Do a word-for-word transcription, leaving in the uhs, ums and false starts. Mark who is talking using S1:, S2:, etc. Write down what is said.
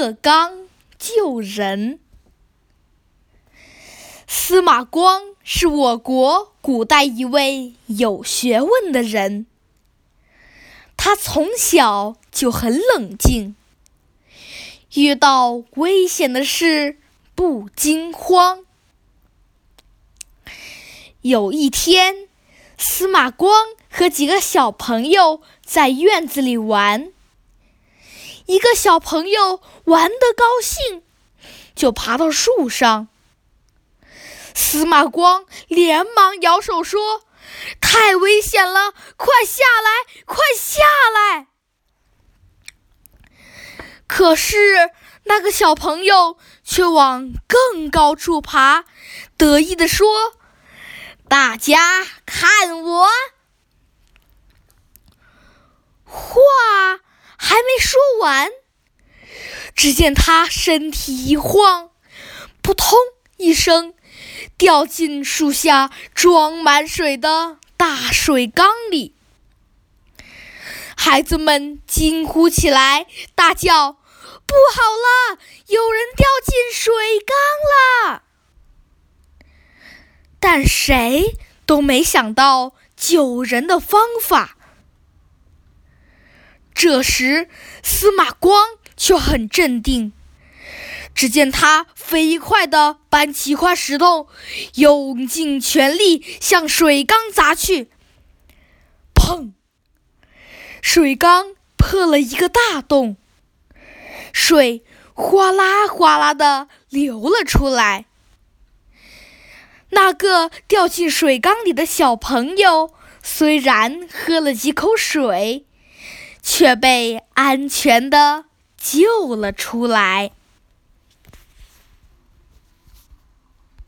S1: 勒刚救人。司马光是我国古代一位有学问的人，他从小就很冷静，遇到危险的事不惊慌。有一天，司马光和几个小朋友在院子里玩，一个小朋友玩得高兴，就爬到树上。司马光连忙摇手说：“太危险了，快下来，快下来！”可是那个小朋友却往更高处爬，得意地说：“大家看我！”话还没说完，只见他身体一晃，扑通一声掉进树下装满水的大水缸里。孩子们惊呼起来，大叫：“不好了，有人掉进水缸了！”但谁都没想到救人的方法。这时，司马光却很镇定，只见他飞快地搬起一块石头，用尽全力向水缸砸去。砰！水缸破了一个大洞，水哗啦哗啦地流了出来。那个掉进水缸里的小朋友虽然喝了几口水，却被安全地救了出来。